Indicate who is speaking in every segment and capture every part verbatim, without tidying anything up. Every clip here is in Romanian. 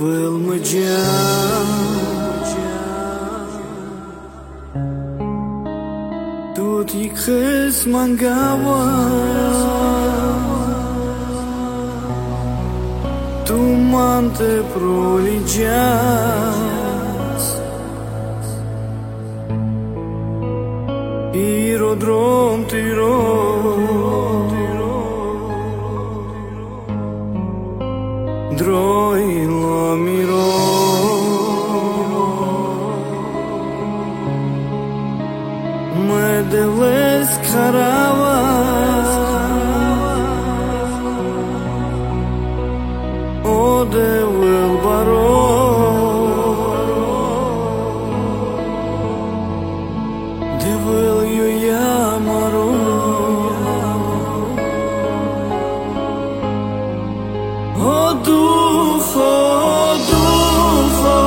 Speaker 1: vâlmăgea. Tu-ti crezi mangawa, tu mante proligeas, irodrom tiro, droi lomiro. Mă delesc harava, o de will baro, de will you yamaro. O duho, duho,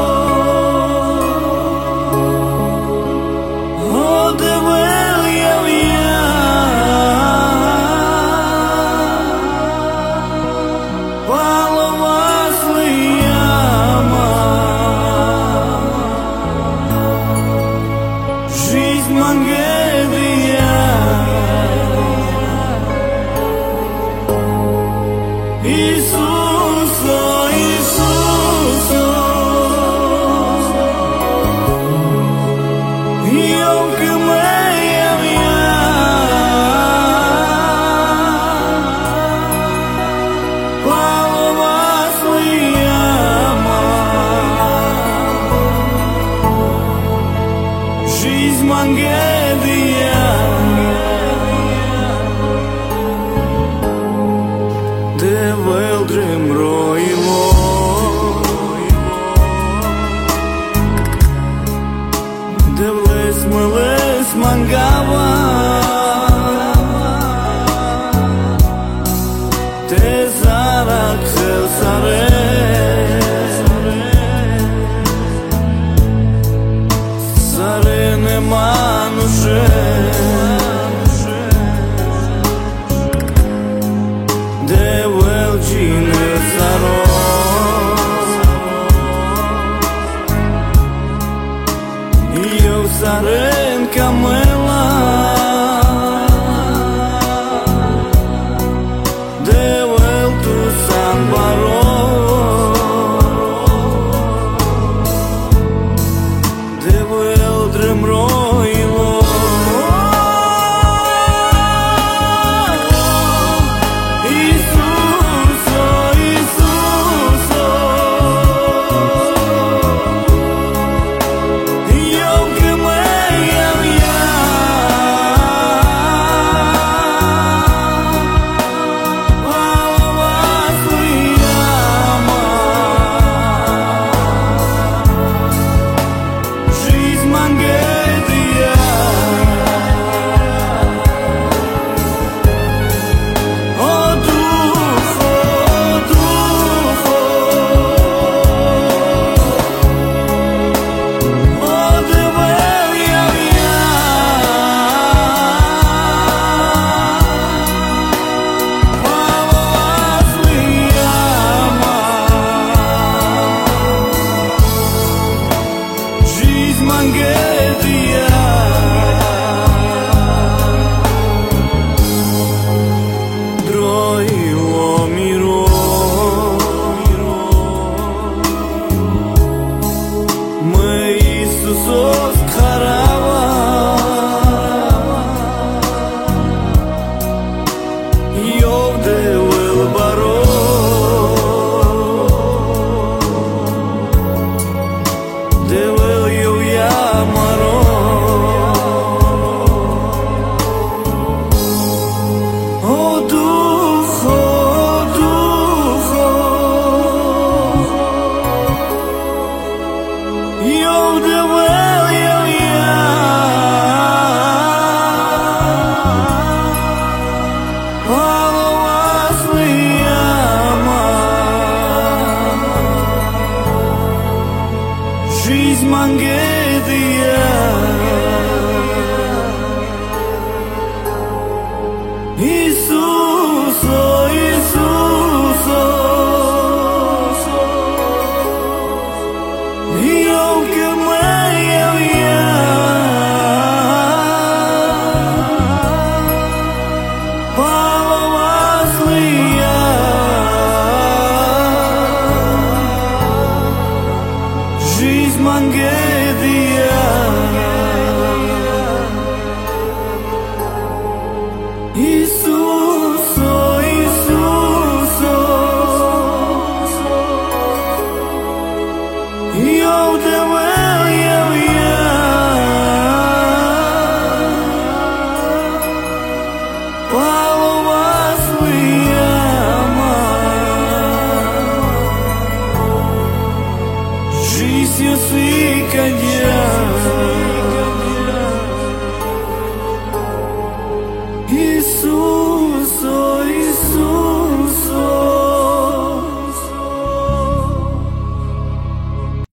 Speaker 1: Mălesc mangawa, te zara khel sare, sare ne manushe, de wel jine saro. Saren camela, de wel tu san baro, de wel drem roilo. Iisus, oh, Iisus, oh, mangedia Isus, oh Isus, eu te wil, eu ja Palo vas ujama Жизнь свиканья